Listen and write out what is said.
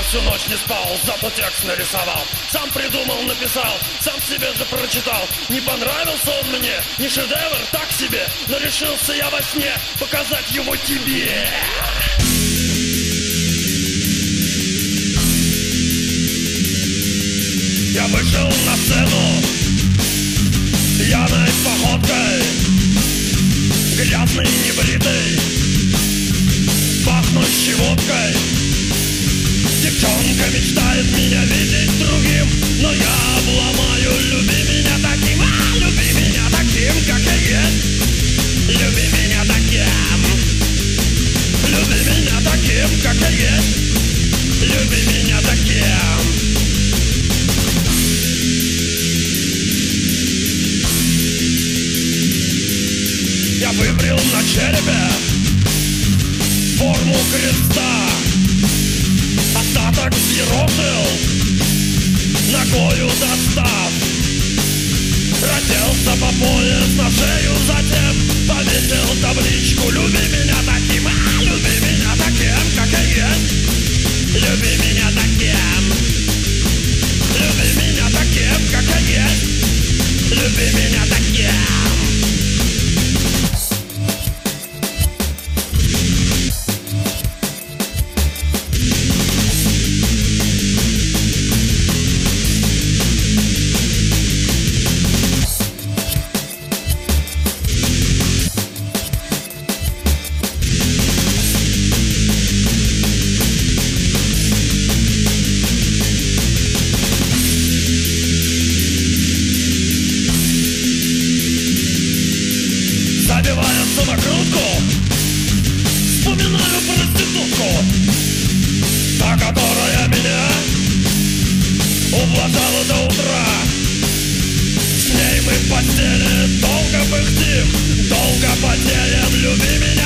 всю ночь не спал, зато текст нарисовал. Сам придумал, написал, сам себе же прочитал. Не понравился он мне, не шедевр, так себе. Но решился я во сне показать его тебе. Я вышел на сцену пьяной походкой, грязный, небритый, пахнущий водкой. Девчонка мечтает меня видеть другим, но я обломаю. Люби меня таким, люби меня таким, как я есть. Люби меня таким, люби меня таким, как я есть. Люби меня таким. Я выбрил на черепе форму креста, остаток взъерошил, ногою достав. Разделся по пояс на шею, затем повесил табличку. Люби меня таким, люби меня таким, как я есть. Люби меня таким, люби меня таким, как я есть. Люби меня таким. Забивая самокрутку, вспоминаю проститутку, та, которая меня ублажала до утра. С ней мы в постели долго пыхтим, долго потеем. Люби меня